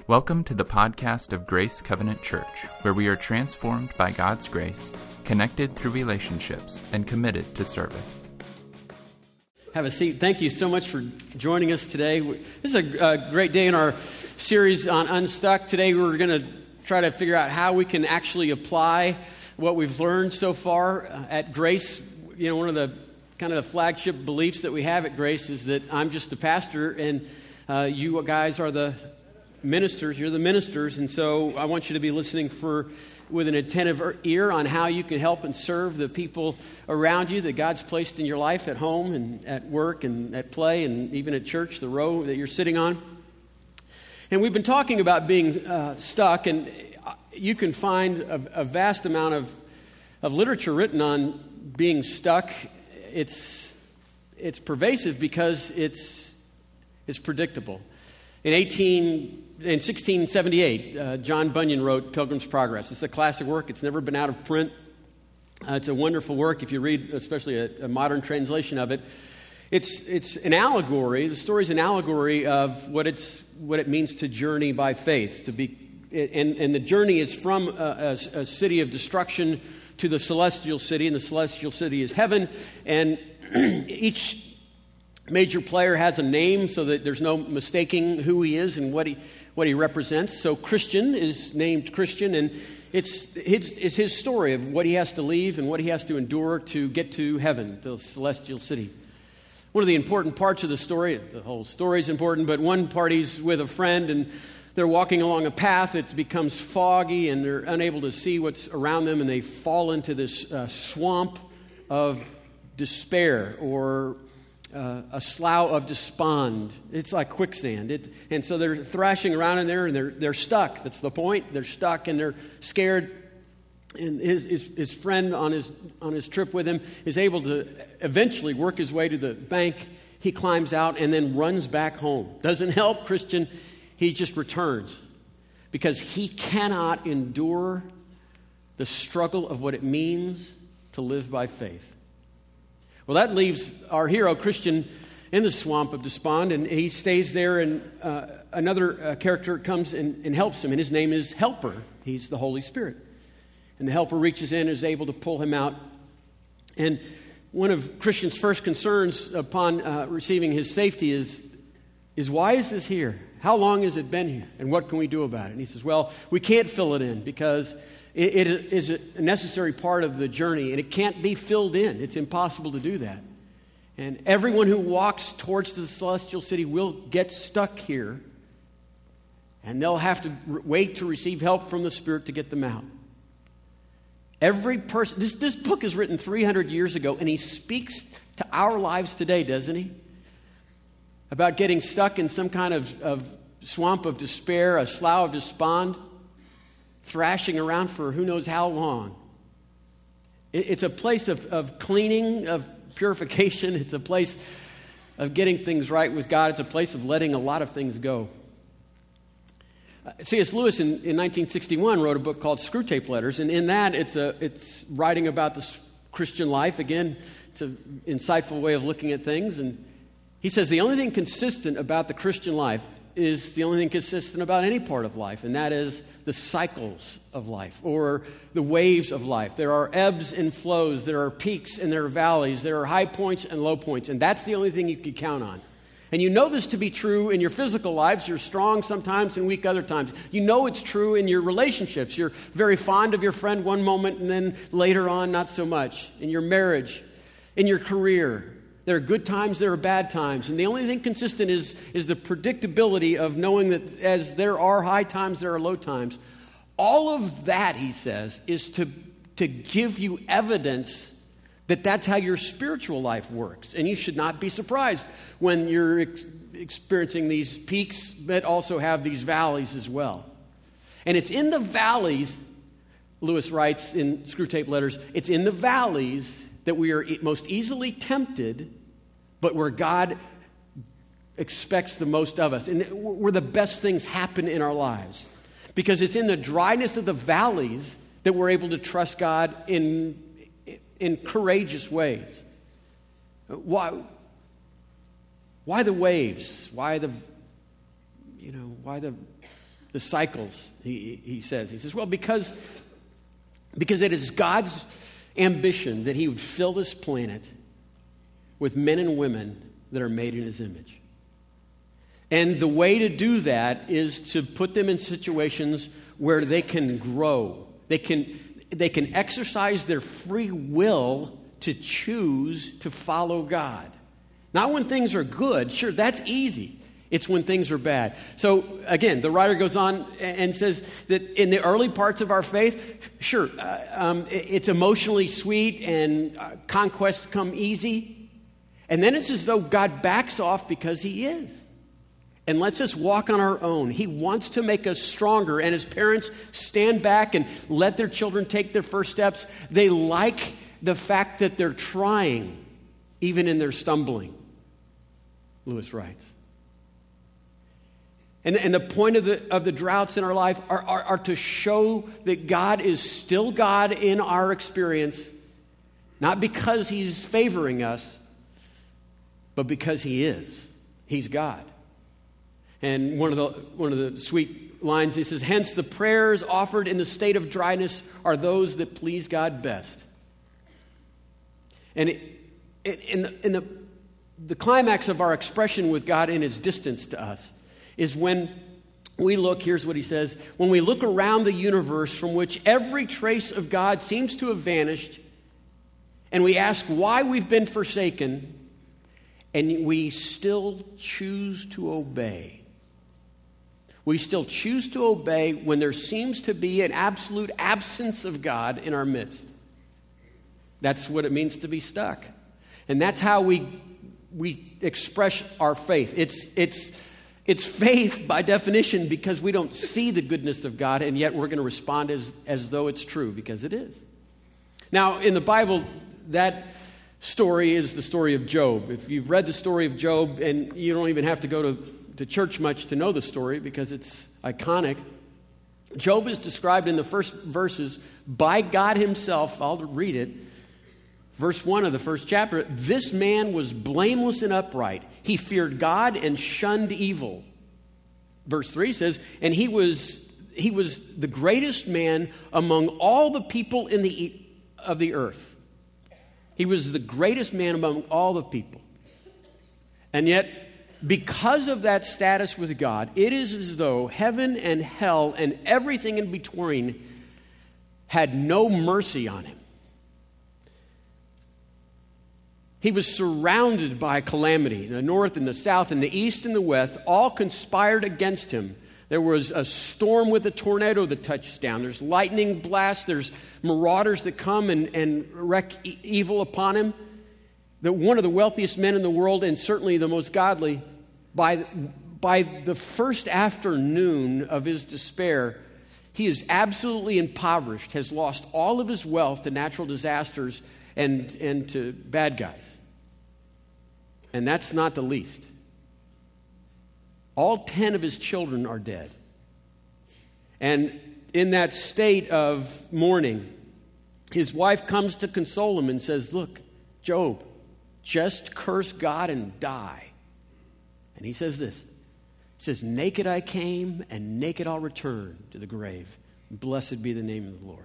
Welcome to the podcast of Grace Covenant Church, where we are transformed by God's grace, connected through relationships, and committed to service. Have a seat. Thank you so much for joining us today. This is a great day in our series on Unstuck. Today we're going to try to figure out how we can actually apply what we've learned so far at Grace. You know, one of the kind of the flagship beliefs that we have at Grace is that I'm just the pastor and you guys are the ministers. You're the ministers, and so I want you to be listening with an attentive ear on how you can help and serve the people around you that God's placed in your life at home and at work and at play and even at church, the row that you're sitting on. And we've been talking about being stuck, and you can find a vast amount of literature written on being stuck. It's pervasive because it's predictable. In 1678, John Bunyan wrote Pilgrim's Progress. It's a classic work. It's never been out of print. It's a wonderful work if you read, especially a modern translation of it. It's an allegory. The story is an allegory of what it means to journey by faith. And the journey is from a city of destruction to the celestial city, and the celestial city is heaven. And each major player has a name so that there's no mistaking who he is and what he represents. So Christian is named Christian, and it's his story of what he has to leave and what he has to endure to get to heaven, the celestial city. One of the important parts of the story, the whole story is important, but one part he's with a friend and they're walking along a path. It becomes foggy and they're unable to see what's around them, and they fall into this swamp of despair, or a slough of despond. It's like quicksand. And so they're thrashing around in there, and they're stuck. That's the point. They're stuck and they're scared. And his friend on his trip with him is able to eventually work his way to the bank. He climbs out and then runs back home. Doesn't help Christian. He just returns because he cannot endure the struggle of what it means to live by faith. Well, that leaves our hero, Christian, in the swamp of despond, and he stays there, and another character comes and helps him, and his name is Helper. He's the Holy Spirit. And the Helper reaches in and is able to pull him out. And one of Christian's first concerns upon receiving his safety is why is this here? How long has it been here? And what can we do about it? And he says, well, we can't fill it in because it is a necessary part of the journey, and it can't be filled in. It's impossible to do that. And everyone who walks towards the celestial city will get stuck here, and they'll have to wait to receive help from the Spirit to get them out. Every person, this book is written 300 years ago, and he speaks to our lives today, doesn't he? About getting stuck in some kind of swamp of despair, a slough of despond, thrashing around for who knows how long. It's a place of cleaning, of purification. It's a place of getting things right with God. It's a place of letting a lot of things go. C.S. Lewis in 1961 wrote a book called Screwtape Letters, and in that it's writing about the Christian life. Again, it's an insightful way of looking at things, and he says the only thing consistent about the Christian life is the only thing consistent about any part of life, and that is the cycles of life, or the waves of life. There are ebbs and flows, there are peaks and there are valleys, there are high points and low points, and that's the only thing you can count on. And you know this to be true in your physical lives. You're strong sometimes and weak other times. You know it's true in your relationships. You're very fond of your friend one moment and then later on not so much. In your marriage, in your career. There are good times, there are bad times. And the only thing consistent is the predictability of knowing that as there are high times, there are low times. All of that, he says, is to give you evidence that that's how your spiritual life works. And you should not be surprised when you're experiencing these peaks, but also have these valleys as well. And it's in the valleys, Lewis writes in Screwtape Letters, it's in the valleys that we are most easily tempted, but where God expects the most of us, and where the best things happen in our lives. Because it's in the dryness of the valleys that we're able to trust God in courageous ways. Why the waves? Why the the cycles, he says. He says, well, because it is God's ambition that he would fill this planet with men and women that are made in his image. And the way to do that is to put them in situations where they can grow. They can exercise their free will to choose to follow God. Not when things are good. Sure, that's easy. It's when things are bad. So, again, the writer goes on and says that in the early parts of our faith, sure, it's emotionally sweet and conquests come easy. And then it's as though God backs off because he is and lets us walk on our own. He wants to make us stronger. And as parents stand back and let their children take their first steps, they like the fact that they're trying, even in their stumbling, Lewis writes. And the point of the droughts in our life are to show that God is still God in our experience, not because he's favoring us, but because he is. He's God. And one of the sweet lines, he says, hence the prayers offered in the state of dryness are those that please God best. And in the climax of our expression with God in his distance to us is when we look, here's what he says, when we look around the universe from which every trace of God seems to have vanished, and we ask why we've been forsaken, and we still choose to obey. We still choose to obey when there seems to be an absolute absence of God in our midst. That's what it means to be stuck. And that's how we express our faith. It's faith by definition because we don't see the goodness of God, and yet we're going to respond as though it's true because it is. Now, in the Bible, that story is the story of Job. If you've read the story of Job, and you don't even have to go to church much to know the story because it's iconic, Job is described in the first verses by God himself. I'll read it. Verse 1 of the first chapter, this man was blameless and upright. He feared God and shunned evil. Verse 3 says, and he was the greatest man among all the people of the earth. He was the greatest man among all the people. And yet, because of that status with God, it is as though heaven and hell and everything in between had no mercy on him. He was surrounded by calamity. The north and the south and the east and the west all conspired against him. There was a storm with a tornado that touches down. There's lightning blasts. There's marauders that come and wreak evil upon him. That one of the wealthiest men in the world, and certainly the most godly, by the first afternoon of his despair, he is absolutely impoverished, has lost all of his wealth to natural disasters and to bad guys. And that's not the least. All 10 of his children are dead. And in that state of mourning, his wife comes to console him and says, look, Job, just curse God and die. And he says this. He says, naked I came and naked I'll return to the grave. Blessed be the name of the Lord.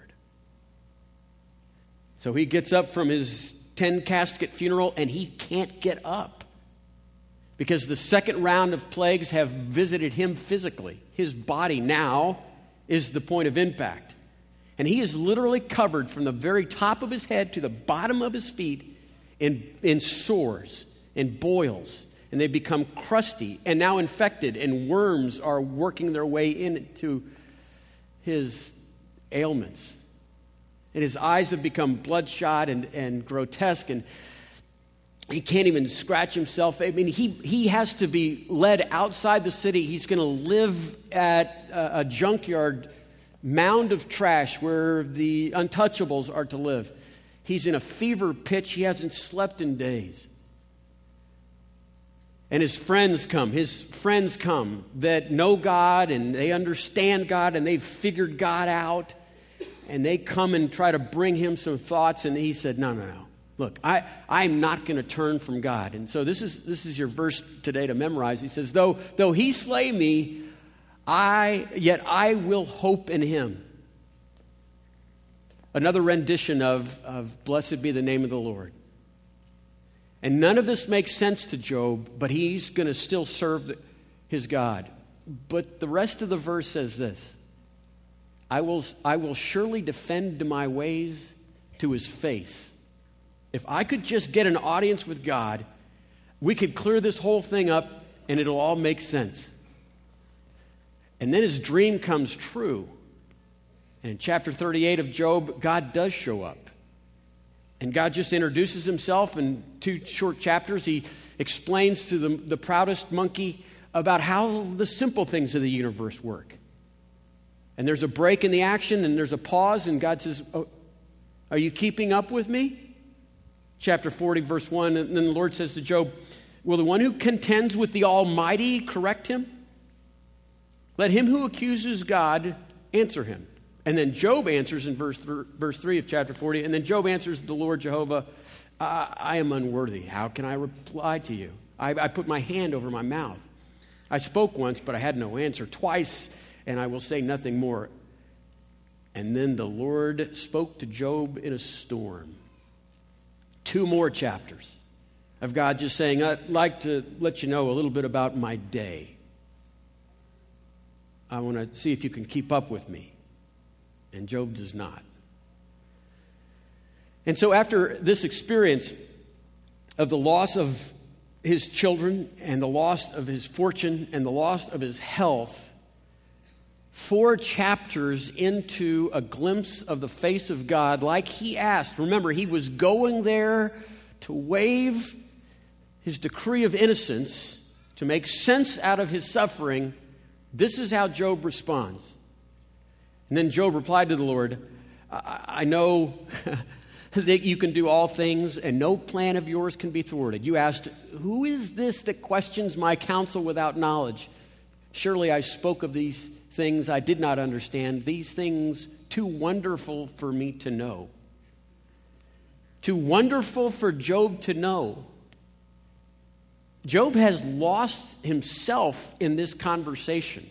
So he gets up from his 10-casket funeral, and he can't get up because the second round of plagues have visited him physically. His body now is the point of impact. And he is literally covered from the very top of his head to the bottom of his feet in sores and boils. And they become crusty and now infected, and worms are working their way into his ailments. And his eyes have become bloodshot and grotesque, and he can't even scratch himself. I mean, he has to be led outside the city. He's going to live at a junkyard mound of trash where the untouchables are to live. He's in a fever pitch. He hasn't slept in days. And his friends come that know God, and they understand God, and they've figured God out. And they come and try to bring him some thoughts, and he said, no. Look, I'm not going to turn from God. And so this is your verse today to memorize. He says, though he slay me, yet I will hope in him. Another rendition of blessed be the name of the Lord. And none of this makes sense to Job, but he's going to still serve his God. But the rest of the verse says this: I will surely defend my ways to his face. If I could just get an audience with God, we could clear this whole thing up and it'll all make sense. And then his dream comes true. And in chapter 38 of Job, God does show up. And God just introduces himself in 2 short chapters. He explains to the proudest monkey about how the simple things of the universe work. And there's a break in the action, and there's a pause, and God says, oh, are you keeping up with me? Chapter 40, verse 1, and then the Lord says to Job, will the one who contends with the Almighty correct him? Let him who accuses God answer him. And then Job answers in verse 3 of chapter 40, and then Job answers the Lord Jehovah, I am unworthy. How can I reply to you? I put my hand over my mouth. I spoke once, but I had no answer. Twice, and I will say nothing more. And then the Lord spoke to Job in a storm. 2 more chapters of God just saying, I'd like to let you know a little bit about my day. I want to see if you can keep up with me. And Job does not. And so after this experience of the loss of his children and the loss of his fortune and the loss of his health, 4 chapters into a glimpse of the face of God, like he asked. Remember, he was going there to waive his decree of innocence, to make sense out of his suffering. This is how Job responds. And then Job replied to the Lord, I know that you can do all things, and no plan of yours can be thwarted. You asked, who is this that questions my counsel without knowledge? Surely I spoke of these things I did not understand, these things too wonderful for me to know. Too wonderful for Job to know. Job has lost himself in this conversation.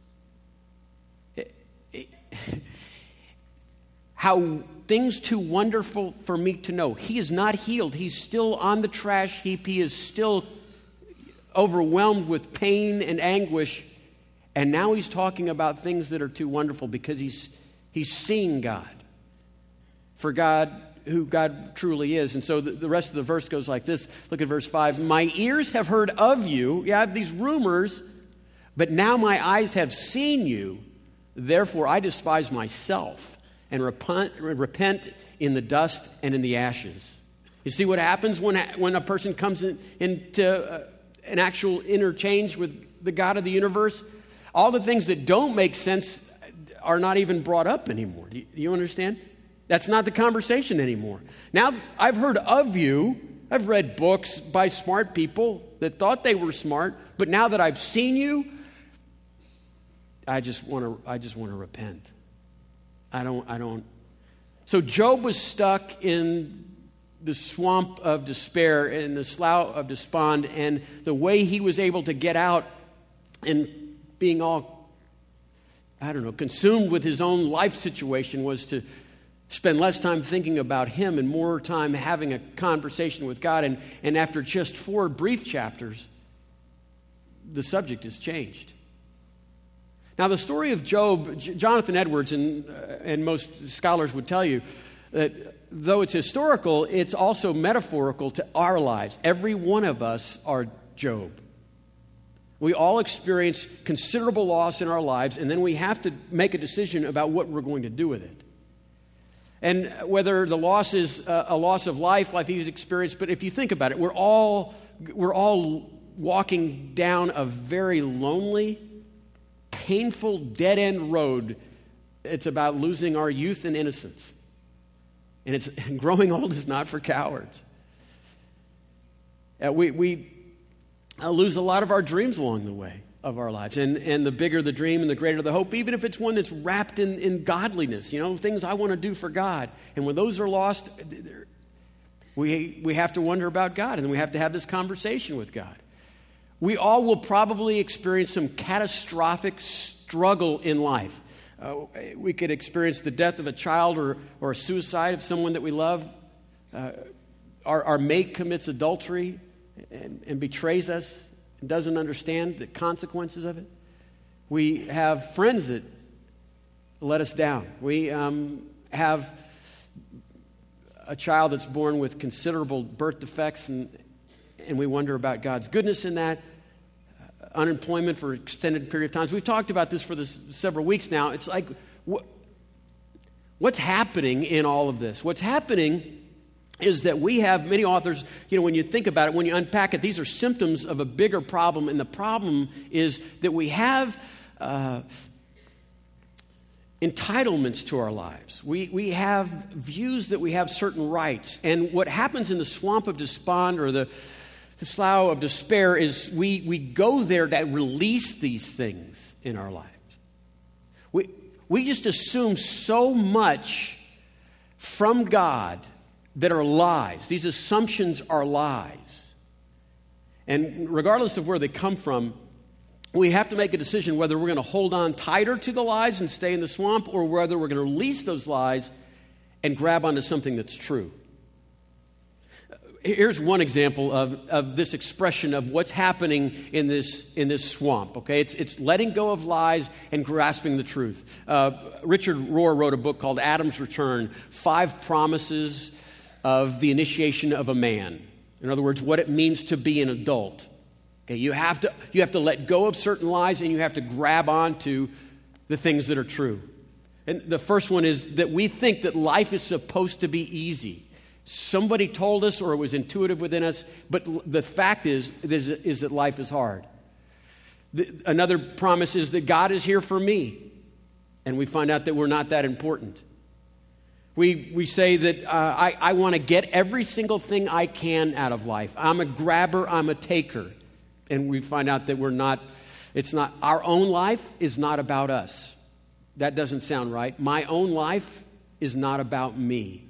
How things too wonderful for me to know. He is not healed. He's still on the trash heap. He is still overwhelmed with pain and anguish. And now he's talking about things that are too wonderful because he's seeing God. For God, who God truly is. And so the rest of the verse goes like this. Look at verse 5. My ears have heard of you. Yeah, I have these rumors. But now my eyes have seen you. Therefore I despise myself and repent in the dust and in the ashes. You see what happens when a person comes into an actual interchange with the God of the universe? All the things that don't make sense are not even brought up anymore. Do you understand? That's not the conversation anymore. Now, I've heard of you. I've read books by smart people that thought they were smart, but now that I've seen you, I just want to repent. I don't. So Job was stuck in the swamp of despair, in the slough of despond, and the way he was able to get out and being all, consumed with his own life situation was to spend less time thinking about him and more time having a conversation with God. And after just 4 brief chapters, the subject has changed. Now, the story of Job, Jonathan Edwards and most scholars would tell you that though it's historical, it's also metaphorical to our lives. Every one of us are Job. We all experience considerable loss in our lives, and then we have to make a decision about what we're going to do with it. And whether the loss is a loss of life like he's experienced, but if you think about it, we're all walking down a very lonely, painful, dead-end road. It's about losing our youth and innocence. And growing old is not for cowards. We lose a lot of our dreams along the way of our lives. And the bigger the dream and the greater the hope, even if it's one that's wrapped in godliness, things I want to do for God. And when those are lost, we have to wonder about God, and then we have to have this conversation with God. We all will probably experience some catastrophic struggle in life. We could experience the death of a child or a suicide of someone that we love. Our mate commits adultery and betrays us and doesn't understand the consequences of it. We have friends that let us down. We have a child that's born with considerable birth defects, and we wonder about God's goodness in that. Unemployment for extended period of times. We've talked about this for several weeks now. It's like, what's happening in all of this? What's happening is that we have many authors, when you think about it, when you unpack it, these are symptoms of a bigger problem, and the problem is that we have entitlements to our lives. We have views that we have certain rights, and what happens in the swamp of despond or the slough of despair is we go there to release these things in our lives. We just assume so much from God that are lies. These assumptions are lies. And regardless of where they come from, we have to make a decision whether we're going to hold on tighter to the lies and stay in the swamp, or whether we're going to release those lies and grab onto something that's true. Here's one example of this expression of what's happening in this swamp. Okay, it's letting go of lies and grasping the truth. Richard Rohr wrote a book called Adam's Return: 5 Promises of the Initiation of a Man. In other words, what it means to be an adult. Okay, you have to let go of certain lies, and you have to grab onto the things that are true. And the first one is that we think that life is supposed to be easy. Somebody told us, or it was intuitive within us, but the fact is that life is hard. Another promise is that God is here for me, and we find out that we're not that important. We say that I want to get every single thing I can out of life. I'm a grabber, I'm a taker, and we find out that we're not. It's not our own life is not about us. That doesn't sound right. My own life is not about me.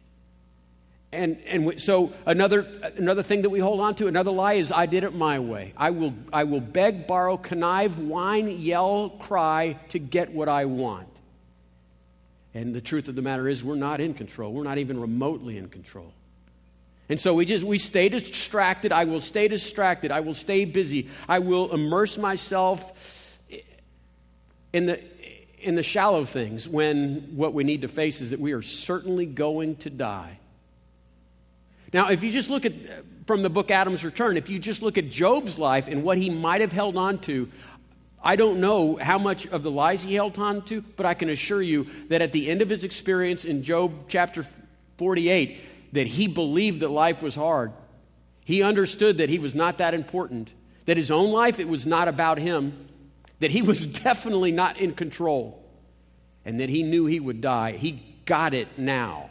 And so another thing that we hold on to, another lie, is I did it my way. I will beg, borrow, connive, whine, yell, cry to get what I want. And the truth of the matter is, we're not in control. We're not even remotely in control. And so we stay distracted. I will stay distracted. I will stay busy. I will immerse myself in the shallow things, when what we need to face is that we are certainly going to die. Now, if you just look at, from the book Adam's Return, if you just look at Job's life and what he might have held on to, I don't know how much of the lies he held on to, but I can assure you that at the end of his experience in Job chapter 48, that he believed that life was hard. He understood that he was not that important, that his own life, it was not about him, that he was definitely not in control, and that he knew he would die. He got it now.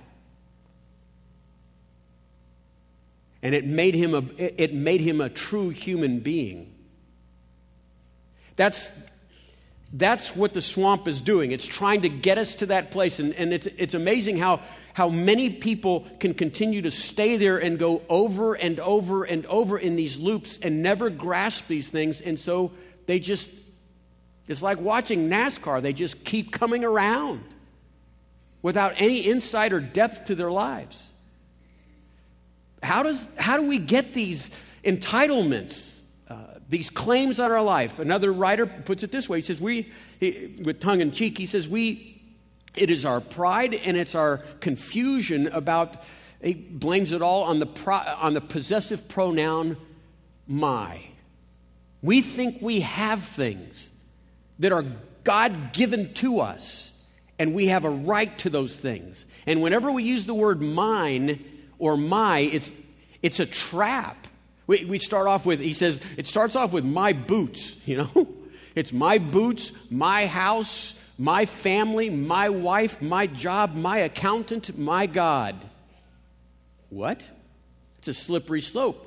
And it made him a true human being. That's what the swamp is doing. It's trying to get us to that place. And it's amazing how many people can continue to stay there and go over and over and over in these loops and never grasp these things. And so it's like watching NASCAR. They just keep coming around without any insight or depth to their lives. How do we get these entitlements, these claims on our life? Another writer puts it this way. He says, with tongue in cheek, he says, it is our pride and it's our confusion about, he blames it all on the possessive pronoun my. We think we have things that are God-given to us, and we have a right to those things. And whenever we use the word mine or my, it's a trap. We start off with, he says, it starts off with my boots, It's my boots, my house, my family, my wife, my job, my accountant, my God. What? It's a slippery slope.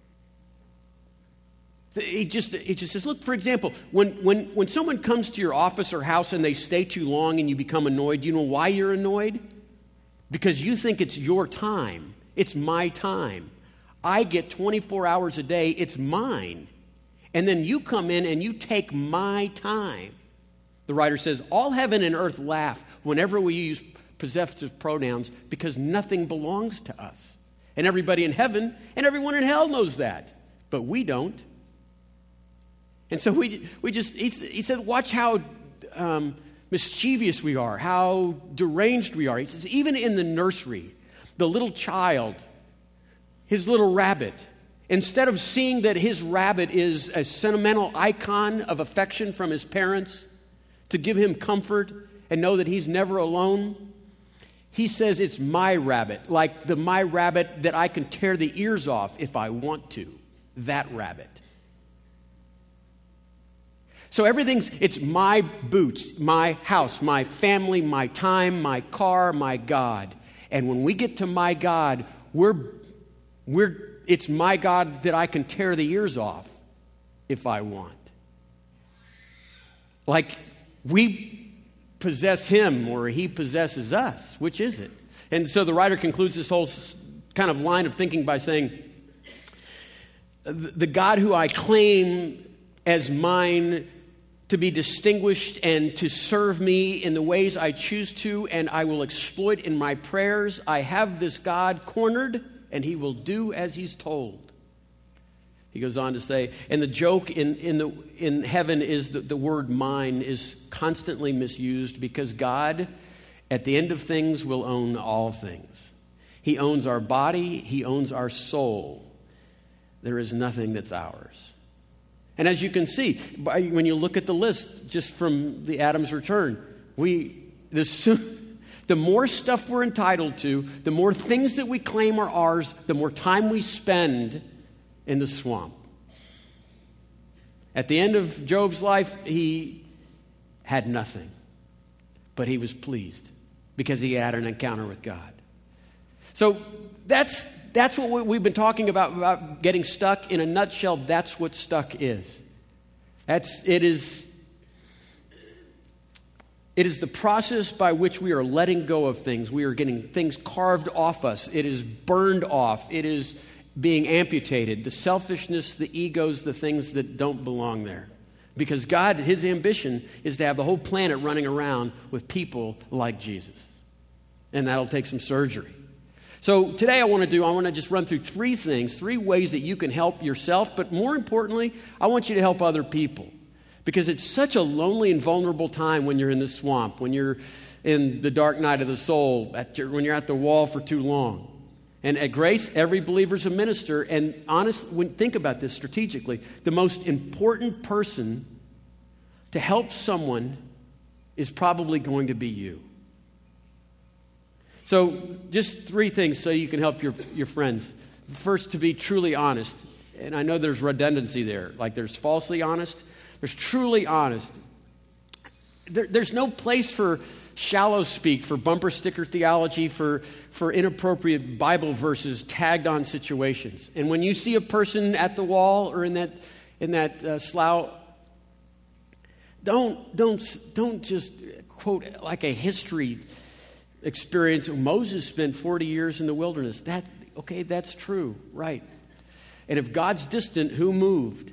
He just says, look, for example, when someone comes to your office or house and they stay too long and you become annoyed, do you know why you're annoyed? Because you think it's your time. It's my time. I get 24 hours a day. It's mine. And then you come in and you take my time. The writer says, all heaven and earth laugh whenever we use possessive pronouns because nothing belongs to us. And everybody in heaven and everyone in hell knows that, but we don't. And so he said, watch how mischievous we are, how deranged we are. He says, even in the nursery, the little child, his little rabbit, instead of seeing that his rabbit is a sentimental icon of affection from his parents to give him comfort and know that he's never alone, he says it's my rabbit, like the my rabbit that I can tear the ears off if I want to, that rabbit. So it's my boots, my house, my family, my time, my car, my God. And when we get to my God, it's my God that I can tear the ears off if I want. Like we possess him or he possesses us. Which is it? And so the writer concludes this whole kind of line of thinking by saying, the God who I claim as mine to be distinguished and to serve me in the ways I choose to and I will exploit in my prayers, I have this God cornered and he will do as he's told. He goes on to say, and the joke in heaven is that the word mine is constantly misused because God, at the end of things, will own all things. He owns our body. He owns our soul. There is nothing that's ours. And as you can see, when you look at the list, just from the Adam's return, the more stuff we're entitled to, the more things that we claim are ours, the more time we spend in the swamp. At the end of Job's life, he had nothing, but he was pleased because he had an encounter with God. So that's what we've been talking about getting stuck. In a nutshell, that's what stuck is. It is the process by which we are letting go of things. We are getting things carved off us. It is burned off. It is being amputated. The selfishness, the egos, the things that don't belong there. Because God, his ambition is to have the whole planet running around with people like Jesus. And that'll take some surgery. So today I want to just run through three ways that you can help yourself, but more importantly, I want you to help other people. Because it's such a lonely and vulnerable time when you're in the swamp, when you're in the dark night of the soul, when you're at the wall for too long. And at Grace, every believer's a minister, and think about this strategically. The most important person to help someone is probably going to be you. So just three things so you can help your friends. First, to be truly honest. And I know there's redundancy there. Like there's falsely honest. There's truly honest. There's no place for shallow speak, for bumper sticker theology, for inappropriate Bible verses tagged on situations. And when you see a person at the wall or in that slough, don't just quote like a history experience. Moses spent 40 years in the wilderness. That's true, right? And if God's distant, who moved?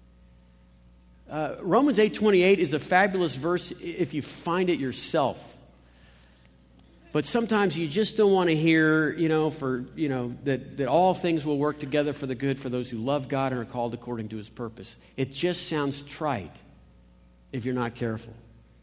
Romans 8:28 is a fabulous verse if you find it yourself. But sometimes you just don't want to hear, that all things will work together for the good for those who love God and are called according to his purpose. It just sounds trite if you're not careful.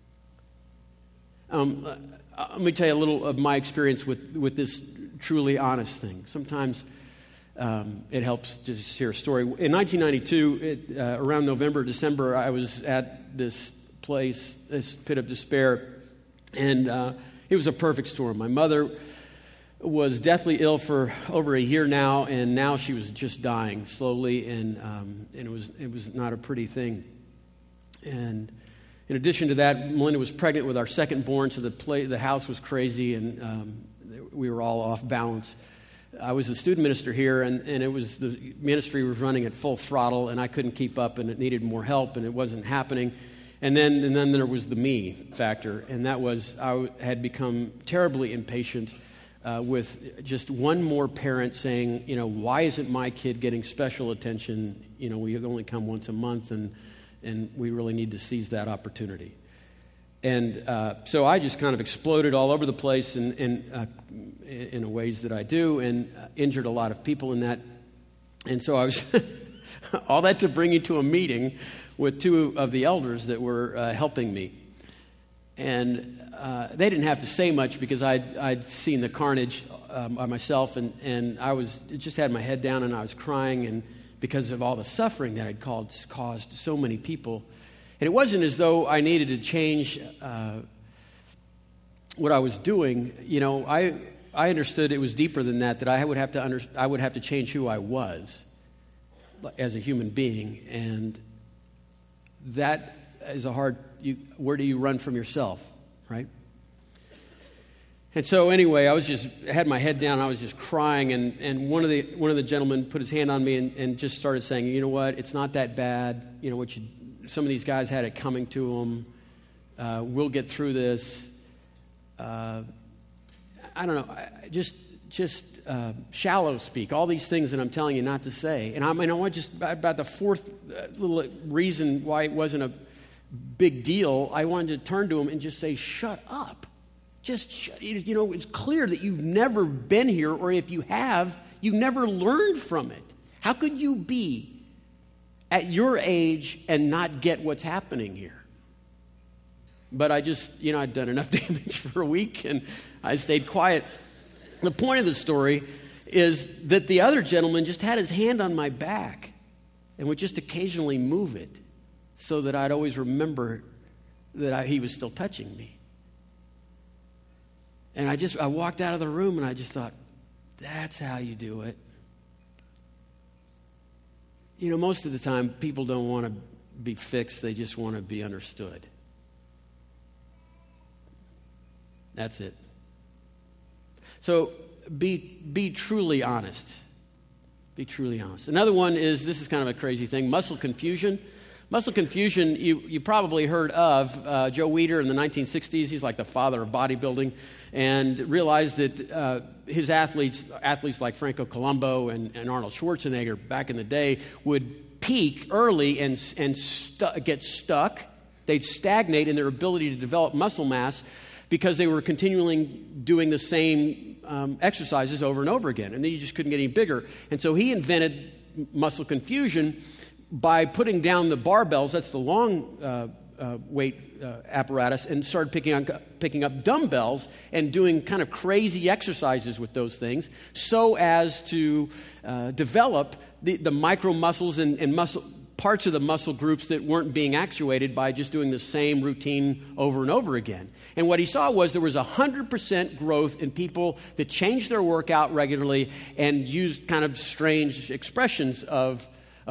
Let me tell you a little of my experience with this truly honest thing. Sometimes it helps to just hear a story. In 1992, around November, December, I was at this place, this pit of despair, and it was a perfect storm. My mother was deathly ill for over a year now, and now she was just dying slowly, and it was not a pretty thing. And in addition to that, Melinda was pregnant with our second born, so the house was crazy, and we were all off balance. I was the student minister here, and the ministry was running at full throttle, and I couldn't keep up, and it needed more help, and it wasn't happening. And then there was the me factor, and that was I had become terribly impatient with just one more parent saying, why isn't my kid getting special attention? We only come once a month, and we really need to seize that opportunity. And so I just kind of exploded all over the place in ways that I do, and injured a lot of people in that. And so I was, all that to bring you to a meeting with two of the elders that were helping me. And they didn't have to say much because I'd seen the carnage by myself, and I just had my head down and I was crying, and because of all the suffering that I'd caused so many people. And it wasn't as though I needed to change what I was doing. You know, I understood it was deeper than that I would have to change who I was as a human being, and that is where do you run from yourself, right? And so anyway, I had my head down, I was just crying, and one of the gentlemen put his hand on me and just started saying, you know what, it's not that bad. You know, some of these guys had it coming to them. We'll get through this. I don't know, just shallow speak, all these things that I'm telling you not to say. And I want just about the fourth little reason why it wasn't a big deal, I wanted to turn to him and just say, shut up. You know, it's clear that you've never been here, or if you have, you never learned from it. How could you be at your age and not get what's happening here? But I just, I'd done enough damage for a week, and I stayed quiet. The point of the story is that the other gentleman just had his hand on my back and would just occasionally move it so that I'd always remember that he was still touching me. And I walked out of the room and I just thought, that's how you do it. You know, most of the time people don't want to be fixed, they just want to be understood. That's it. So be truly honest. Be truly honest. Another one is, this is kind of a crazy thing, muscle confusion. Muscle confusion, you probably heard of Joe Weider in the 1960s. He's like the father of bodybuilding, and realized that his athletes like Franco Columbu and Arnold Schwarzenegger back in the day would peak early and get stuck. They'd stagnate in their ability to develop muscle mass because they were continually doing the same exercises over and over again, and then you just couldn't get any bigger. And so he invented muscle confusion by putting down the barbells, that's the long weight apparatus, and started picking up dumbbells and doing kind of crazy exercises with those things so as to develop the micro muscles and muscle parts of the muscle groups that weren't being actuated by just doing the same routine over and over again. And what he saw was there was 100% growth in people that changed their workout regularly and used kind of strange expressions of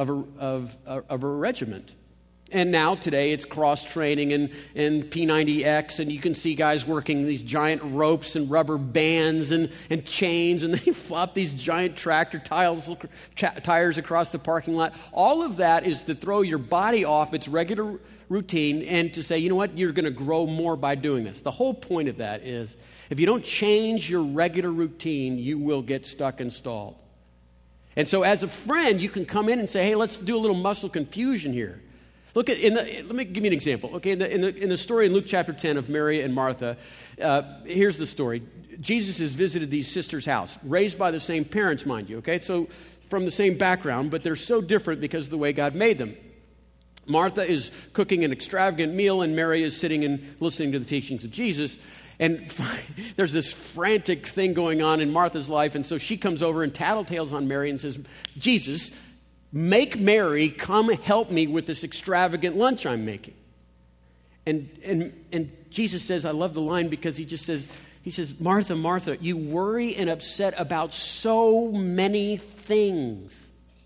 a regiment. And now today it's cross-training and P90X, and you can see guys working these giant ropes and rubber bands and chains, and they flop these giant tractor tires across the parking lot. All of that is to throw your body off its regular routine and to say, you know what, you're going to grow more by doing this. The whole point of that is if you don't change your regular routine, you will get stuck and stalled. And so as a friend, you can come in and say, hey, let's do a little muscle confusion here. Look at let me give you an example. Okay, in the story in Luke chapter 10 of Mary and Martha, here's the story. Jesus has visited these sisters' house, raised by the same parents, mind you. Okay, so from the same background, but they're so different because of the way God made them. Martha is cooking an extravagant meal, and Mary is sitting and listening to the teachings of Jesus. And there's this frantic thing going on in Martha's life, and so she comes over and tattletales on Mary and says, Jesus, make Mary come help me with this extravagant lunch I'm making. And Jesus says, I love the line because he says, Martha, Martha, you worry and upset about so many things.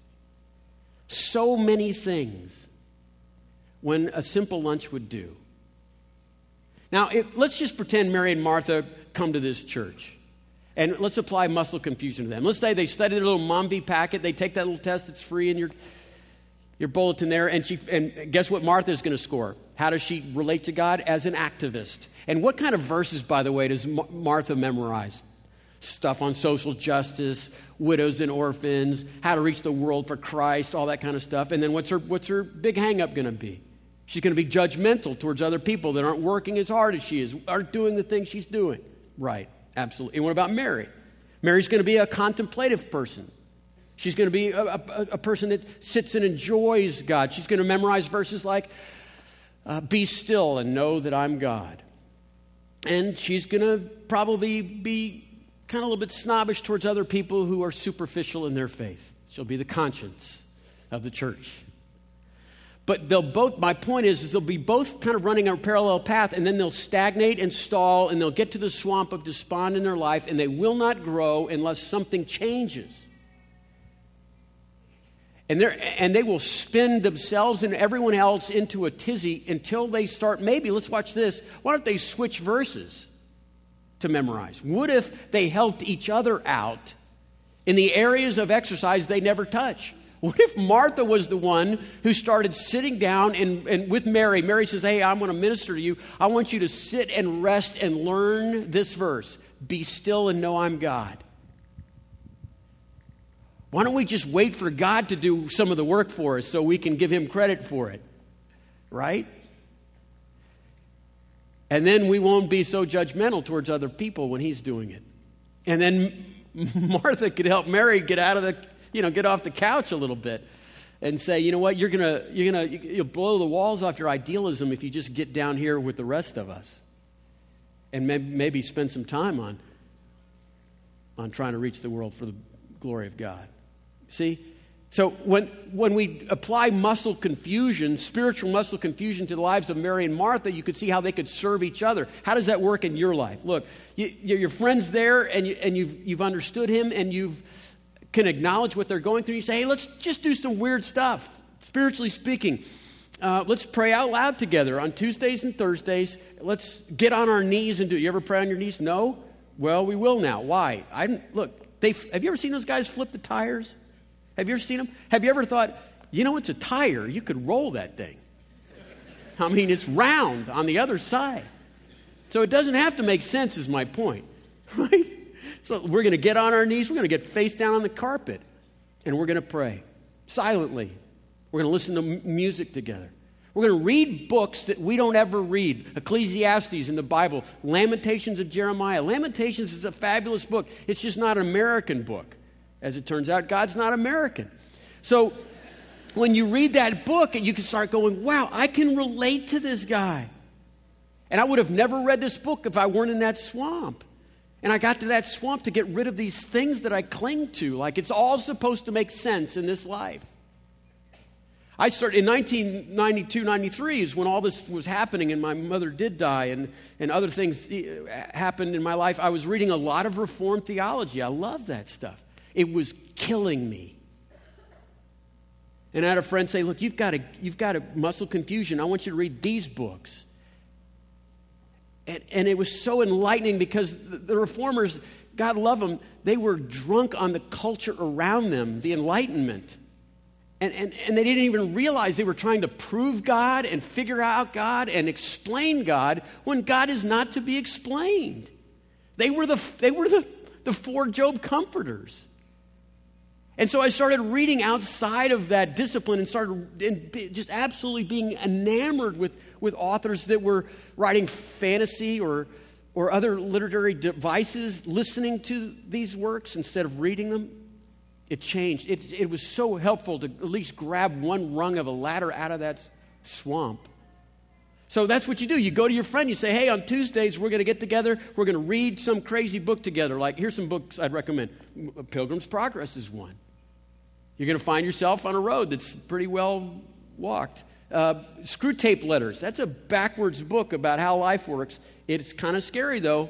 So many things when a simple lunch would do. Now, let's just pretend Mary and Martha come to this church. And let's apply muscle confusion to them. Let's say they study their little Mombi packet. They take that little test that's free in your bulletin there. And guess what Martha's going to score? How does she relate to God? As an activist. And what kind of verses, by the way, does Martha memorize? Stuff on social justice, widows and orphans, how to reach the world for Christ, all that kind of stuff. And then what's her big hang-up going to be? She's going to be judgmental towards other people that aren't working as hard as she is, aren't doing the things she's doing. Right, absolutely. And what about Mary? Mary's going to be a contemplative person. She's going to be a person that sits and enjoys God. She's going to memorize verses like, be still and know that I'm God. And she's going to probably be kind of a little bit snobbish towards other people who are superficial in their faith. She'll be the conscience of the church. But my point is they'll be both kind of running a parallel path, and then they'll stagnate and stall, and they'll get to the swamp of despond in their life, and they will not grow unless something changes. And they will spin themselves and everyone else into a tizzy until they start, maybe, let's watch this, why don't they switch verses to memorize? What if they helped each other out in the areas of exercise they never touch? What if Martha was the one who started sitting down and with Mary? Mary says, hey, I'm going to minister to you. I want you to sit and rest and learn this verse. Be still and know I'm God. Why don't we just wait for God to do some of the work for us so we can give him credit for it? Right? And then we won't be so judgmental towards other people when he's doing it. And then Martha could help Mary get off the couch a little bit and say, you know what, you'll blow the walls off your idealism if you just get down here with the rest of us. And maybe spend some time on trying to reach the world for the glory of God. See? So when we apply muscle confusion, spiritual muscle confusion to the lives of Mary and Martha, you could see how they could serve each other. How does that work in your life? Look, your friend's there and you've understood him and you can acknowledge what they're going through. You say, hey, let's just do some weird stuff, spiritually speaking. Let's pray out loud together on Tuesdays and Thursdays. Let's get on our knees and do it. You ever pray on your knees? No? Well, we will now. Why? Have you ever seen those guys flip the tires? Have you ever seen them? Have you ever thought, it's a tire. You could roll that thing. I mean, it's round on the other side. So it doesn't have to make sense is my point. Right? So we're going to get on our knees. We're going to get face down on the carpet. And we're going to pray silently. We're going to listen to music together. We're going to read books that we don't ever read. Ecclesiastes in the Bible. Lamentations of Jeremiah. Lamentations is a fabulous book. It's just not an American book. As it turns out, God's not American. So when you read that book, you can start going, wow, I can relate to this guy. And I would have never read this book if I weren't in that swamp. And I got to that swamp to get rid of these things that I cling to. Like it's all supposed to make sense in this life. I started in 1992, 93 is when all this was happening and my mother did die and other things happened in my life. I was reading a lot of Reformed theology. I love that stuff. It was killing me. And I had a friend say, look, you've got a muscle confusion. I want you to read these books. And it was so enlightening because the Reformers, God love them, they were drunk on the culture around them, the Enlightenment. And they didn't even realize they were trying to prove God and figure out God and explain God when God is not to be explained. They were the four Job comforters. And so I started reading outside of that discipline and started just absolutely being enamored with authors that were writing fantasy or other literary devices, listening to these works instead of reading them. It changed. It was so helpful to at least grab one rung of a ladder out of that swamp. So that's what you do. You go to your friend, you say, hey, on Tuesdays, we're going to get together. We're going to read some crazy book together. Like, here's some books I'd recommend. Pilgrim's Progress is one. You're going to find yourself on a road that's pretty well walked. Screw Tape Letters. That's a backwards book about how life works. It's kind of scary, though.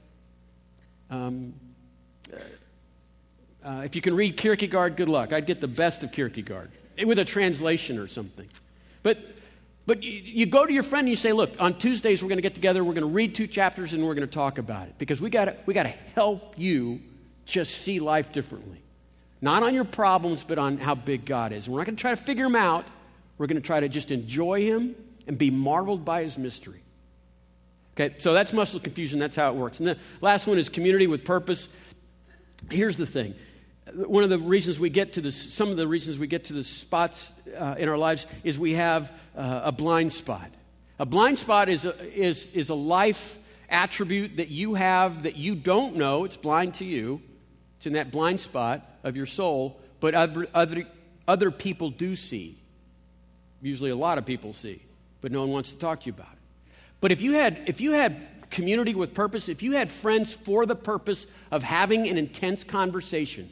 If you can read Kierkegaard, good luck. I'd get the best of Kierkegaard with a translation or something. But you go to your friend and you say, look, on Tuesdays we're going to get together, we're going to read 2 chapters and we're going to talk about it. Because we got to help you just see life differently. Not on your problems, but on how big God is. We're not going to try to figure him out. We're going to try to just enjoy him and be marveled by his mystery. Okay, so that's muscle confusion. That's how it works. And the last one is community with purpose. Here's the thing. one of the reasons we get to this, some of the reasons we get to the spots in our lives is we have a blind spot. A blind spot is a life attribute that you have that you don't know. It's blind to you. It's in that blind spot of your soul, but other people do see. Usually a lot of people see, but no one wants to talk to you about it. But if you had community with purpose, if you had friends for the purpose of having an intense conversation,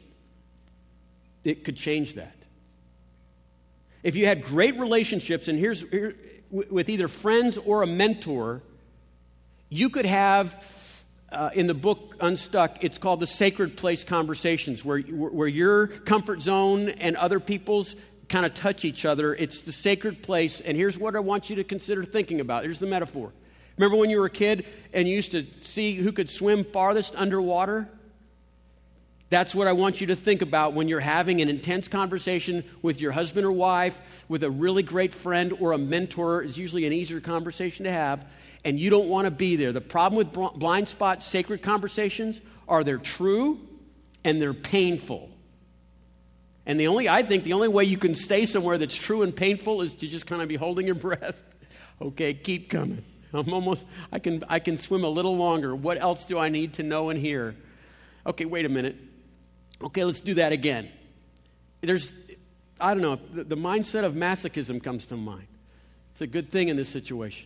it could change that. If you had great relationships, and here with either friends or a mentor, you could have, in the book Unstuck, it's called the Sacred Place Conversations, where your comfort zone and other people's kind of touch each other. It's the sacred place, and here's what I want you to consider thinking about. Here's the metaphor. Remember when you were a kid and you used to see who could swim farthest underwater? That's what I want you to think about when you're having an intense conversation with your husband or wife, with a really great friend or a mentor. Is usually an easier conversation to have, and you don't want to be there. The problem with blind spot sacred conversations are they're true and they're painful. And I think the only way you can stay somewhere that's true and painful is to just kind of be holding your breath. Okay, keep coming. I can swim a little longer. What else do I need to know and hear? Okay, wait a minute. Okay, let's do that again. I don't know, the mindset of masochism comes to mind. It's a good thing in this situation.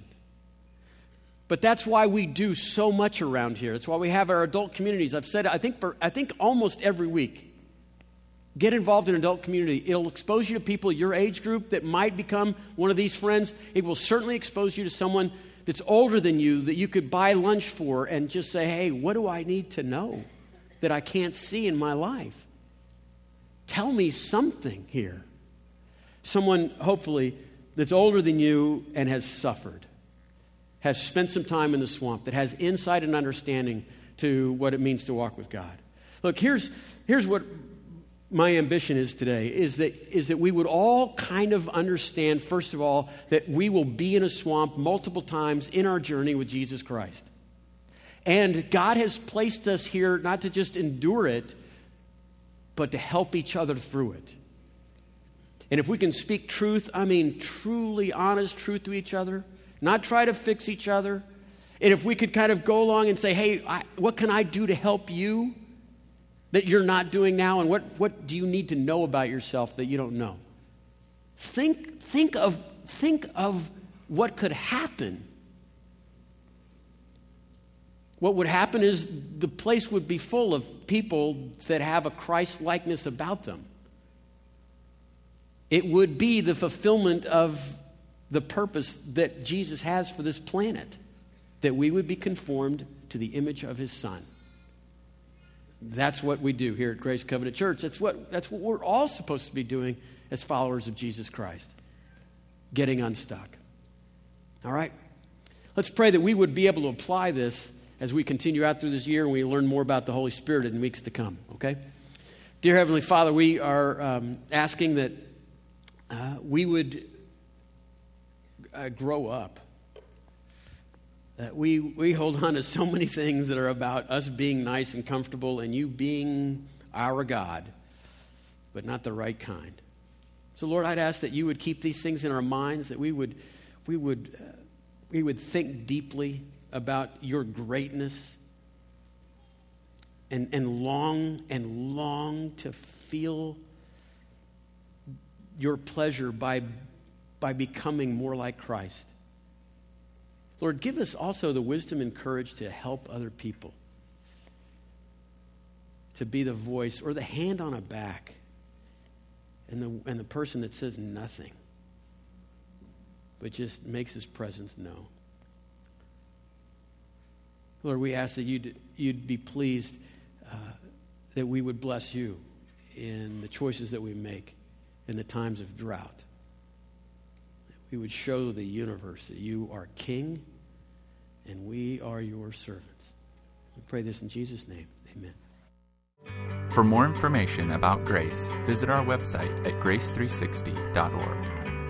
But that's why we do so much around here. That's why we have our adult communities. I've said, I think almost every week, get involved in an adult community. It'll expose you to people your age group that might become one of these friends. It will certainly expose you to someone that's older than you that you could buy lunch for and just say, hey, what do I need to know that I can't see in my life? Tell me something here. Someone, hopefully, that's older than you and has suffered, has spent some time in the swamp, that has insight and understanding to what it means to walk with God. Look, here's what my ambition is today, is that we would all kind of understand, first of all, that we will be in a swamp multiple times in our journey with Jesus Christ. And God has placed us here not to just endure it, but to help each other through it. And if we can speak truth, I mean truly honest truth to each other, not try to fix each other. And if we could kind of go along and say, hey, what can I do to help you that you're not doing now? And what do you need to know about yourself that you don't know? Think of what could happen. What would happen is the place would be full of people that have a Christ-likeness about them. It would be the fulfillment of the purpose that Jesus has for this planet, that we would be conformed to the image of his Son. That's what we do here at Grace Covenant Church. That's what we're all supposed to be doing as followers of Jesus Christ, getting unstuck. All right? Let's pray that we would be able to apply this as we continue out through this year and we learn more about the Holy Spirit in weeks to come, okay? Dear Heavenly Father, we are asking that we would grow up. That we hold on to so many things that are about us being nice and comfortable and you being our God, but not the right kind. So Lord, I'd ask that you would keep these things in our minds, that we would think deeply about your greatness and long to feel your pleasure by becoming more like Christ. Lord, give us also the wisdom and courage to help other people, to be the voice or the hand on a back and the person that says nothing, but just makes his presence known. Lord, we ask that you'd be pleased that we would bless you in the choices that we make in the times of drought. We would show the universe that you are King and we are your servants. We pray this in Jesus' name. Amen. For more information about Grace, visit our website at grace360.org.